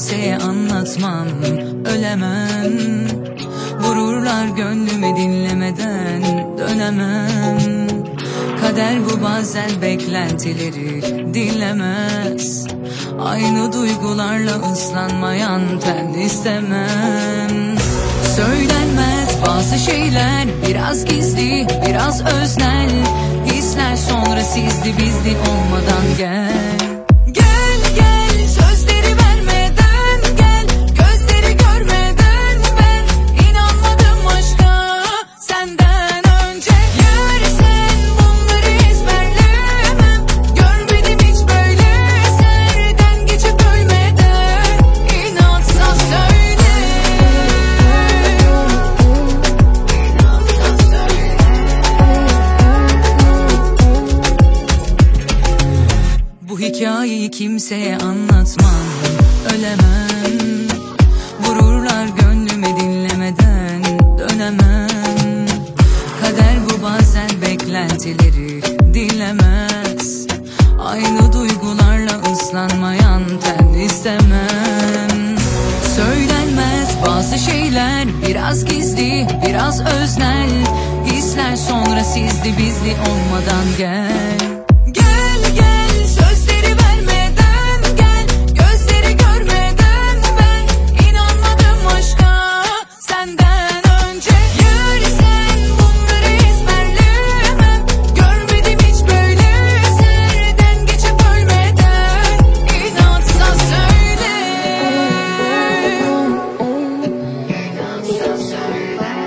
kimseye anlatmam, ölemem. Vururlar gönlüme dinlemeden dönemem. Kader bu, bazen beklentileri dinlemez. Aynı duygularla ıslanmayan ten istemem. Söylenmez bazı şeyler, biraz gizli, biraz öznel. Hisler sonra sizli bizli olmadan gel. Gel gel, sözleri vermeden gel. Gözleri görmeden ben inanmadım aşka senden önce. Yersen bunları ezberlemem. Görmedim hiç böyle serden geçip ölmeden. İnatsa söyle. İnatsa söyle. Bu hikayeyi kimseye anlatmam, ölemem. Vururlar gönlüme dinlemeden dönemem. Kader bu, bazen beklentileri dinlemez. Aynı duygularla ıslanmayan ten istemem. Söylenmez bazı şeyler, biraz gizli, biraz öznel. Hisler sonra sizli bizli olmadan gel. Gel gel, sözleri vermeden gel. Gözleri görmeden ben inanmadım aşka senden önce. Yersen bunları ezberlemem. Görmedim hiç böyle serden geçip ölmeden. İnatsa söyle. İnatsa söyle.